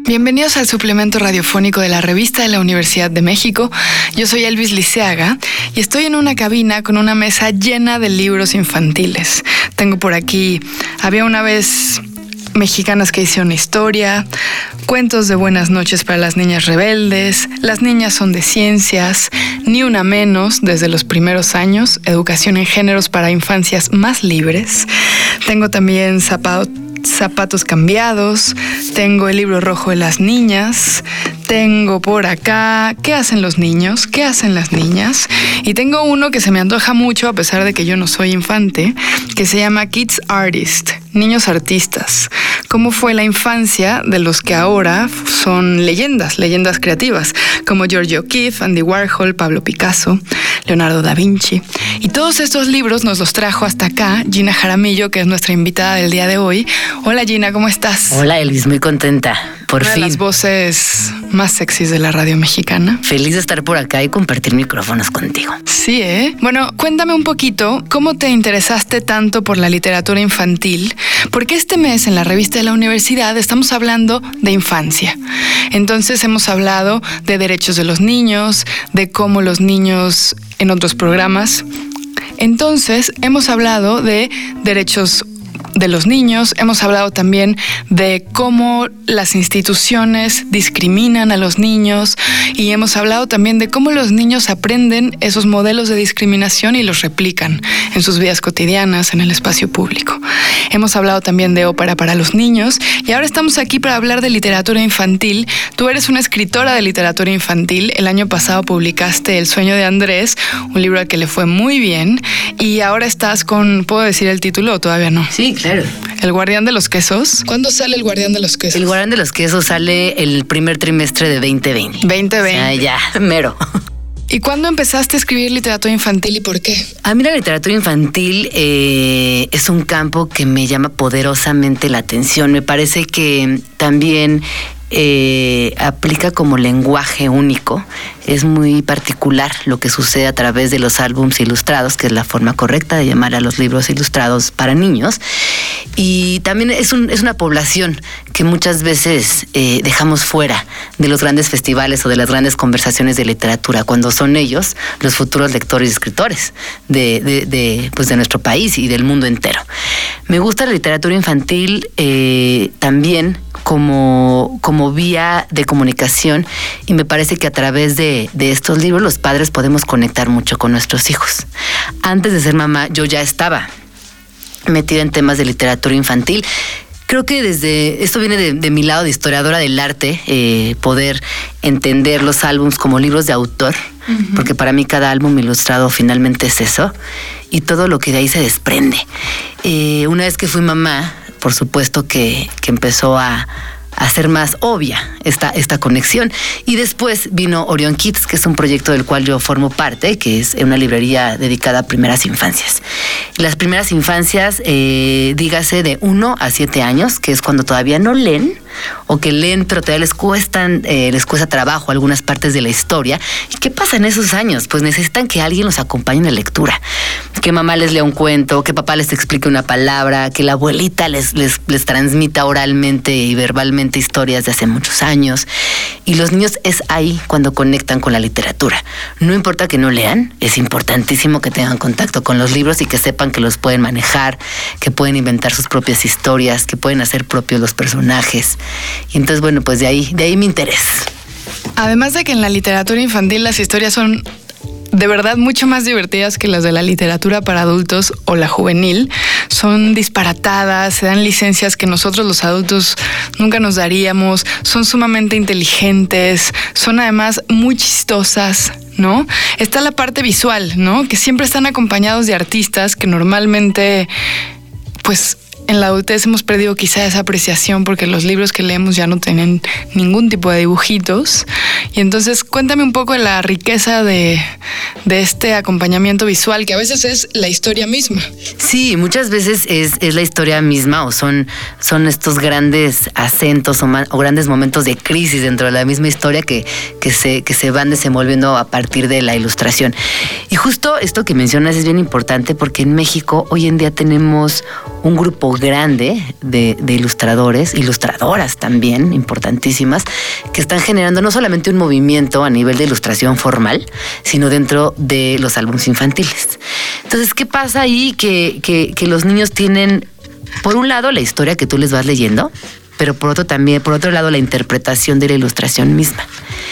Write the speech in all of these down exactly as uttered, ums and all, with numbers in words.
Bienvenidos al suplemento radiofónico de la Revista de la Universidad de México. Yo soy Elvis Liceaga y estoy en una cabina con una mesa llena de libros infantiles. Tengo por aquí Había una vez Mexicanas que hicieron historia, Cuentos de buenas noches para las niñas rebeldes, Las niñas son de ciencias, Ni una menos desde los primeros años, Educación en géneros para infancias más libres. Tengo también Zapatos Zapatos cambiados, tengo el libro rojo de las niñas, tengo por acá ¿Qué hacen los niños? ¿Qué hacen las niñas? Y tengo uno que se me antoja mucho a pesar de que yo no soy infante, que se llama Kids Artist, Niños Artistas. ¿Cómo fue la infancia de los que ahora son leyendas, leyendas creativas, como George O'Keeffe, Andy Warhol, Pablo Picasso, Leonardo da Vinci? Y todos estos libros nos los trajo hasta acá Gina Jaramillo, que es nuestra invitada del día de hoy. Hola Gina, ¿cómo estás? Hola Elvis, muy contenta, por Una fin. de las voces más sexys de la radio mexicana. Feliz de estar por acá y compartir micrófonos contigo. Sí, ¿eh? Bueno, cuéntame un poquito, ¿cómo te interesaste tanto por la literatura infantil? Porque este mes en la revista de la universidad estamos hablando de infancia. Entonces hemos hablado de derechos de los niños, de cómo los niños en otros programas. Entonces hemos hablado de derechos de los niños, hemos hablado también de cómo las instituciones discriminan a los niños y hemos hablado también de cómo los niños aprenden esos modelos de discriminación y los replican en sus vidas cotidianas, en el espacio público. Hemos hablado también de ópera para los niños y ahora estamos aquí para hablar de literatura infantil. Tú eres una escritora de literatura infantil. El año pasado publicaste El sueño de Andrés, un libro al que le fue muy bien, y ahora estás con, ¿puedo decir el título o todavía no? Sí, claro. El guardián de los quesos. ¿Cuándo sale El guardián de los quesos? El guardián de los quesos sale el primer trimestre de veinte veinte. veinte veinte. Ah, ya, mero. ¿Y cuándo empezaste a escribir literatura infantil y por qué? A mí la literatura infantil eh, es un campo que me llama poderosamente la atención. Me parece que también eh, aplica como lenguaje único. Es muy particular lo que sucede a través de los álbums ilustrados, que es la forma correcta de llamar a los libros ilustrados para niños. Y también es, un, es una población que muchas veces eh, dejamos fuera de los grandes festivales o de las grandes conversaciones de literatura, cuando son ellos los futuros lectores y escritores de, de, de, pues de nuestro país y del mundo entero. Me gusta la literatura infantil eh, también como, como vía de comunicación, y me parece que a través de, de estos libros los padres podemos conectar mucho con nuestros hijos. Antes de ser mamá, yo ya estaba metida en temas de literatura infantil. Creo que desde, esto viene de, de mi lado de historiadora del arte, eh, poder entender los álbums como libros de autor, uh-huh. porque para mí cada álbum ilustrado finalmente es eso, y todo lo que de ahí se desprende. Eh, una vez que fui mamá, por supuesto que, que empezó a hacer más obvia esta, esta conexión. Y después vino Orion Kids, que es un proyecto del cual yo formo parte, que es una librería dedicada a primeras infancias. Las primeras infancias, eh, dígase de uno a siete años, que es cuando todavía no leen, o que leen pero todavía les cuestan, eh, les cuesta trabajo algunas partes de la historia. ¿Y qué pasa en esos años? Pues necesitan que alguien los acompañe en la lectura. Que mamá les lea un cuento, que papá les explique una palabra, que la abuelita les, les, les transmita oralmente y verbalmente historias de hace muchos años. Y los niños es ahí cuando conectan con la literatura. No importa que no lean, es importantísimo que tengan contacto con los libros y que sepan que los pueden manejar, que pueden inventar sus propias historias, que pueden hacer propios los personajes. Y entonces, bueno, pues de ahí, de ahí mi interés. Además de que en la literatura infantil las historias son de verdad mucho más divertidas que las de la literatura para adultos o la juvenil. Son disparatadas, se dan licencias que nosotros los adultos nunca nos daríamos, son sumamente inteligentes, son además muy chistosas, ¿no? Está la parte visual, ¿no? Que siempre están acompañados de artistas que normalmente, pues, en la adultez hemos perdido quizá esa apreciación porque los libros que leemos ya no tienen ningún tipo de dibujitos. Y entonces cuéntame un poco de la riqueza de, de este acompañamiento visual, que a veces es la historia misma. Sí, muchas veces es, es la historia misma, o son, son estos grandes acentos o, man, o grandes momentos de crisis dentro de la misma historia que, que, se, que se van desenvolviendo a partir de la ilustración. Y justo esto que mencionas es bien importante porque en México hoy en día tenemos un grupo grande de, de ilustradores, ilustradoras también, importantísimas, que están generando no solamente un movimiento a nivel de ilustración formal, sino dentro de los álbumes infantiles. Entonces, ¿qué pasa ahí? Que, que, que los niños tienen, por un lado, la historia que tú les vas leyendo, pero por otro también, por otro lado, la interpretación de la ilustración misma.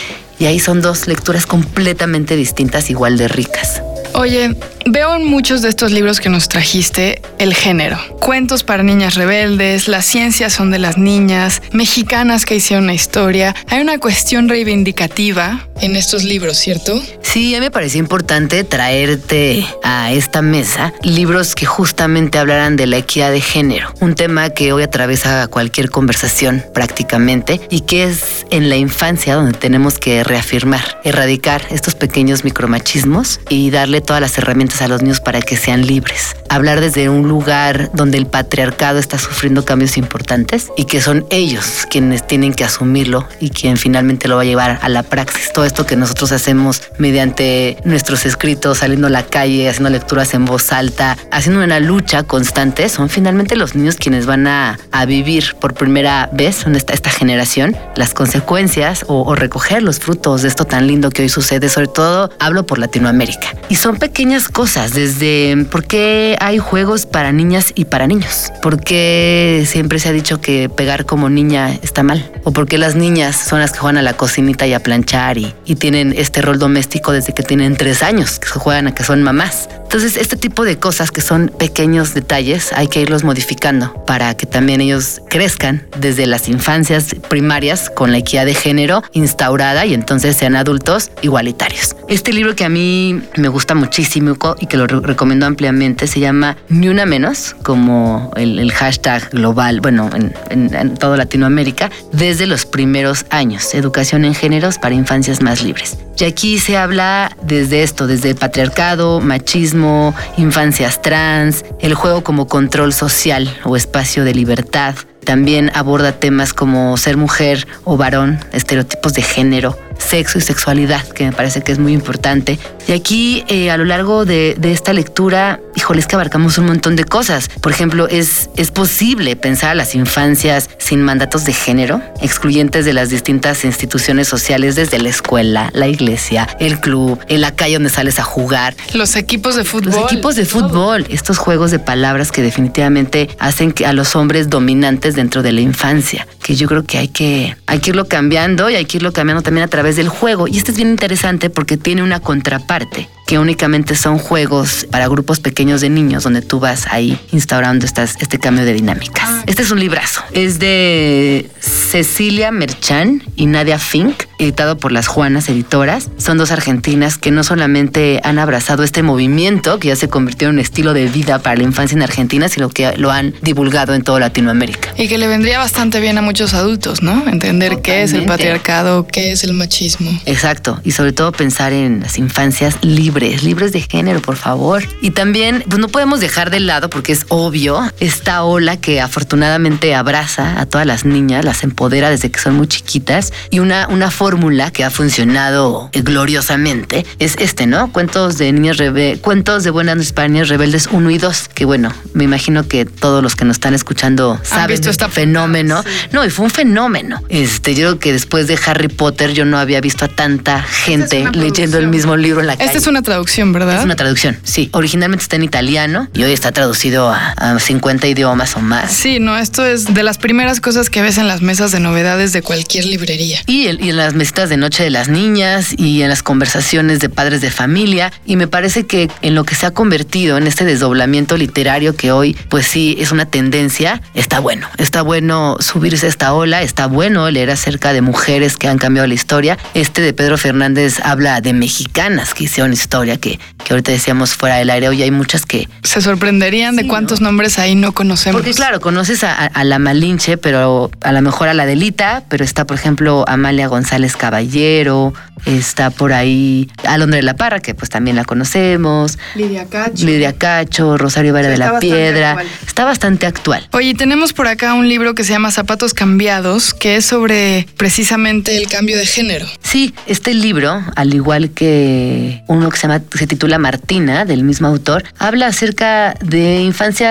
Y ahí son dos lecturas completamente distintas, igual de ricas. Oye, veo en muchos de estos libros que nos trajiste el género. Cuentos para niñas rebeldes, las ciencias son de las niñas, mexicanas que hicieron una historia. Hay una cuestión reivindicativa en estos libros, ¿cierto? Sí, a mí me pareció importante traerte a esta mesa libros que justamente hablaran de la equidad de género. Un tema que hoy atraviesa cualquier conversación prácticamente y que es en la infancia donde tenemos que reafirmar, erradicar estos pequeños micromachismos y darle todas las herramientas a los niños para que sean libres. Hablar desde un lugar donde el patriarcado está sufriendo cambios importantes y que son ellos quienes tienen que asumirlo y quien finalmente lo va a llevar a la praxis. Todo esto que nosotros hacemos mediante nuestros escritos, saliendo a la calle, haciendo lecturas en voz alta, haciendo una lucha constante, son finalmente los niños quienes van a, a vivir por primera vez en esta, esta generación las consecuencias o, o recoger los frutos de esto tan lindo que hoy sucede. Sobre todo hablo por Latinoamérica. Y son pequeñas cosas, desde por qué hay juegos para niñas y para niños, por qué siempre se ha dicho que pegar como niña está mal, o por qué las niñas son las que juegan a la cocinita y a planchar y, y tienen este rol doméstico desde que tienen tres años, que se juegan a que son mamás. Entonces, este tipo de cosas que son pequeños detalles hay que irlos modificando para que también ellos crezcan desde las infancias primarias con la equidad de género instaurada y entonces sean adultos igualitarios. Este libro que a mí me gusta muchísimo y que lo re- recomiendo ampliamente se llama Ni Una Menos, como el, el hashtag global, bueno, en, en, en toda Latinoamérica, desde los primeros años, educación en géneros para infancias más libres. Y aquí se habla desde esto, desde el patriarcado, machismo, infancias trans, el juego como control social o espacio de libertad. También aborda temas como ser mujer o varón, estereotipos de género, sexo y sexualidad, que me parece que es muy importante. Y aquí, eh, a lo largo de, de esta lectura, híjole, es que abarcamos un montón de cosas. Por ejemplo, es, es posible pensar a las infancias sin mandatos de género, excluyentes de las distintas instituciones sociales, desde la escuela, la iglesia, el club, en la calle donde sales a jugar. Los equipos de fútbol. Los equipos de fútbol, estos juegos de palabras que definitivamente hacen que a los hombres dominantes dentro de la infancia, que yo creo que hay que, hay que irlo cambiando y hay que irlo cambiando también a través del juego. Y este es bien interesante porque tiene una contraparte, que únicamente son juegos para grupos pequeños de niños, donde tú vas ahí instaurando estas, este cambio de dinámicas. Este es un librazo. Es de Cecilia Merchán y Nadia Fink, editado por las Juanas Editoras. Son dos argentinas que no solamente han abrazado este movimiento, que ya se convirtió en un estilo de vida para la infancia en Argentina, sino que lo han divulgado en toda Latinoamérica. Y que le vendría bastante bien a muchos adultos, ¿no? Entender Totalmente. Qué es el patriarcado, qué es el machismo. Exacto. Y sobre todo pensar en las infancias libres, libres de género, por favor. Y también, pues no podemos dejar de lado, porque es obvio, esta ola que afortunadamente abraza a todas las niñas, las empodera desde que son muy chiquitas. Y una, una fórmula que ha funcionado gloriosamente es este, ¿no? Cuentos de niñas rebeldes, cuentos de buenas noches para niñas rebeldes uno y dos, que bueno, me imagino que todos los que nos están escuchando saben de este fenómeno. Sí. No, y fue un fenómeno. Este, yo creo que después de Harry Potter yo no había visto a tanta gente leyendo el mismo libro en la calle. Esta es una traducción, ¿verdad? Es una traducción, sí. Originalmente está en italiano y hoy está traducido a, a cincuenta idiomas o más. Sí, no, esto es de las primeras cosas que ves en las mesas de novedades de cualquier librería. Y, el, y en las mesitas de noche de las niñas y en las conversaciones de padres de familia. Y me parece que en lo que se ha convertido en este desdoblamiento literario que hoy, pues sí, es una tendencia, está bueno. Está bueno subirse a esta ola, está bueno leer acerca de mujeres que han cambiado la historia. Este de Pedro Fernández habla de mexicanas que hicieron historia, que, que ahorita decíamos fuera del aire. Hoy hay muchas que... Se sorprenderían sí, de cuántos ¿no? nombres ahí no conocemos. Porque claro, conoces a, a la Malinche, pero a lo mejor a la Delita, pero está, por ejemplo, Amalia González Caballero, está por ahí Alondra de la Parra, que pues también la conocemos. Lidia Cacho. Lidia Cacho, Rosario Vera sí, de la Piedra. Actual. Está bastante actual. Oye, tenemos por acá un libro que se llama Zapatos Cambiados, que es sobre precisamente el cambio de género. Sí, este libro, al igual que uno que se llama, se titula Martina, del mismo autor, habla acerca de infancias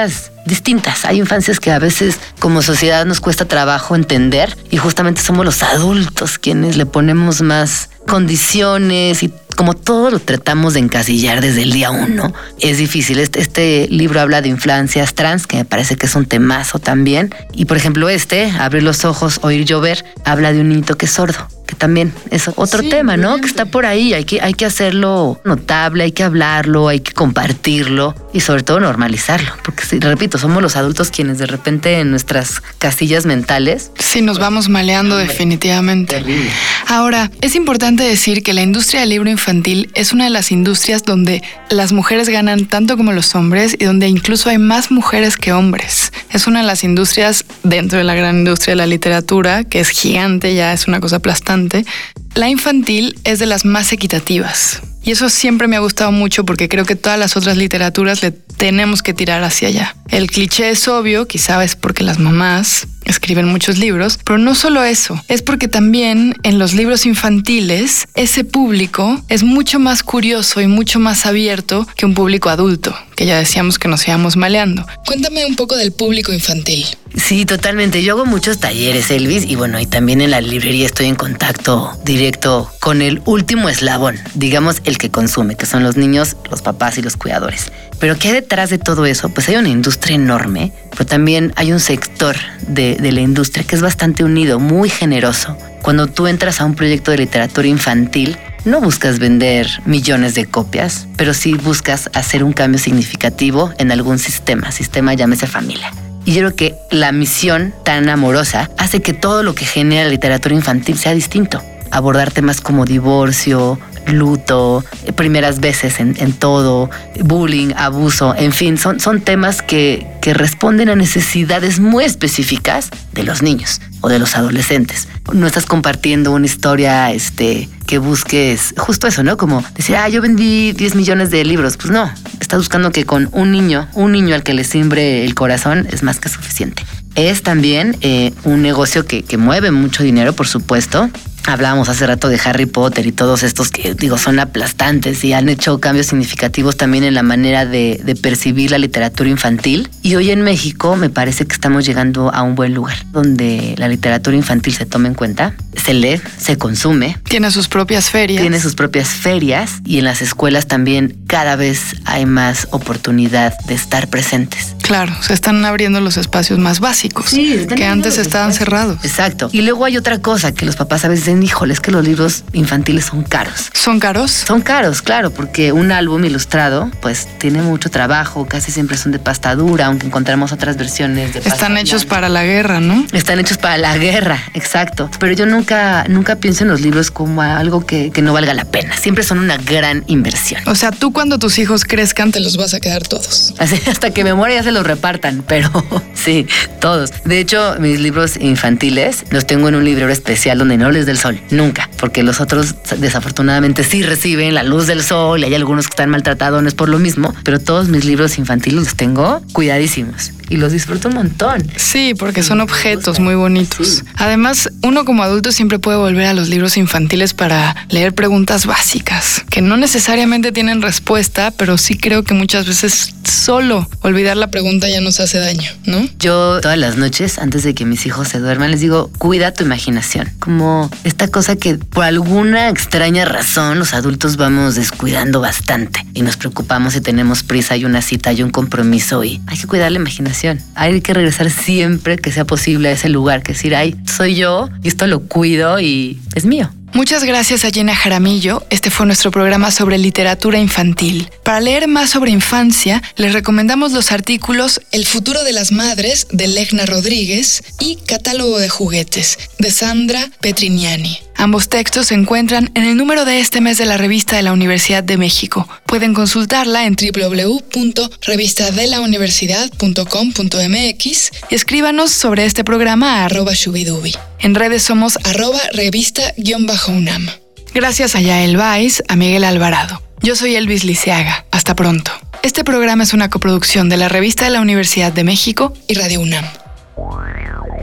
distintas. Hay infancias que a veces como sociedad nos cuesta trabajo entender y justamente somos los adultos quienes le ponemos más condiciones y como todo lo tratamos de encasillar desde el día uno. Es difícil. Este, este libro habla de infancias trans, que me parece que es un temazo también. Y por ejemplo este, Abrir los ojos, oír llover, habla de un niñito que es sordo, que también es otro sí, tema, ¿no? Que está por ahí. Hay que, hay que hacerlo notable, hay que hablarlo, hay que compartirlo y sobre todo normalizarlo. Porque, sí, repito, somos los adultos quienes de repente en nuestras casillas mentales... Sí, nos vamos maleando hombre, definitivamente. Terrible. Ahora, es importante decir que la industria del libro infantil es una de las industrias donde las mujeres ganan tanto como los hombres y donde incluso hay más mujeres que hombres. Es una de las industrias dentro de la gran industria de la literatura, que es gigante, ya es una cosa aplastante. La infantil es de las más equitativas. Y eso siempre me ha gustado mucho porque creo que todas las otras literaturas le tenemos que tirar hacia allá. El cliché es obvio, quizá es porque las mamás escriben muchos libros, pero no solo eso, es porque también en los libros infantiles ese público es mucho más curioso y mucho más abierto que un público adulto, que ya decíamos que nos íbamos maleando. Cuéntame un poco del público infantil. Sí, totalmente. Yo hago muchos talleres, Elvis, y bueno, y también en la librería estoy en contacto directo con el último eslabón, digamos el que consume, que son los niños, los papás y los cuidadores. Pero ¿qué hay detrás de todo eso? Pues hay una industria enorme, pero también hay un sector de, de la industria que es bastante unido, muy generoso. Cuando tú entras a un proyecto de literatura infantil, no buscas vender millones de copias, pero sí buscas hacer un cambio significativo en algún sistema, sistema llámese familia. Y yo creo que la misión tan amorosa hace que todo lo que genera la literatura infantil sea distinto. Abordar temas como divorcio, luto, primeras veces en, en todo, bullying, abuso, en fin, son, son temas que, que responden a necesidades muy específicas de los niños o de los adolescentes. No estás compartiendo una historia este, que busques justo eso, ¿no? Como decir, ah, yo vendí diez millones de libros. Pues no, estás buscando que con un niño, un niño al que le simbre el corazón es más que suficiente. Es también eh, un negocio que, que mueve mucho dinero, por supuesto. Hablábamos hace rato de Harry Potter y todos estos que, digo, son aplastantes y han hecho cambios significativos también en la manera de, de percibir la literatura infantil. Y hoy en México me parece que estamos llegando a un buen lugar, donde la literatura infantil se toma en cuenta, se lee, se consume. Tiene sus propias ferias. Tiene sus propias ferias y en las escuelas también cada vez hay más oportunidad de estar presentes. Claro, se están abriendo los espacios más básicos, sí, que antes estaban espacios. cerrados. Exacto. Y luego hay otra cosa que los papás a veces dicen, híjole, es que los libros infantiles son caros. ¿Son caros? Son caros, claro, porque un álbum ilustrado pues tiene mucho trabajo, casi siempre son de pasta dura, aunque encontramos otras versiones de pasta Están hechos blanca. Para la guerra, ¿no? Están hechos para la guerra, exacto. Pero yo nunca, nunca pienso en los libros como algo que, que no valga la pena. Siempre son una gran inversión. O sea, tú cuando tus hijos crezcan te los vas a quedar todos. Así, hasta que me muera ya se los repartan, pero sí, todos. De hecho, mis libros infantiles los tengo en un librero especial donde no les dé el sol. Nunca, porque los otros desafortunadamente sí reciben la luz del sol y hay algunos que están maltratados, no es por lo mismo, pero todos mis libros infantiles los tengo cuidadísimos y los disfruto un montón. Sí, porque son objetos muy bonitos. Sí. Además, uno como adulto siempre puede volver a los libros infantiles para leer preguntas básicas, que no necesariamente tienen respuesta, pero sí creo que muchas veces solo olvidar la pregunta ya nos hace daño, ¿no? Yo todas las noches, antes de que mis hijos se duerman, les digo, cuida tu imaginación. Como esta cosa que por alguna extraña razón los adultos vamos descuidando bastante y nos preocupamos si tenemos prisa y una cita y un compromiso y hay que cuidar la imaginación. Hay que regresar siempre que sea posible a ese lugar, que decir, ay, soy yo y esto lo cuido y es mío. Muchas gracias a Jenna Jaramillo. Este fue nuestro programa sobre literatura infantil. Para leer más sobre infancia, les recomendamos los artículos El futuro de las madres, de Legna Rodríguez, y Catálogo de juguetes, de Sandra Petrignani. Ambos textos se encuentran en el número de este mes de la Revista de la Universidad de México. Pueden consultarla en doble u doble u doble u punto revista de la universidad punto com punto m x y escríbanos sobre este programa a arroba shubidubi. En redes somos arroba revista-unam. Gracias a Yael Weiss, a Miguel Alvarado. Yo soy Elvis Liceaga. Hasta pronto. Este programa es una coproducción de la Revista de la Universidad de México y Radio UNAM.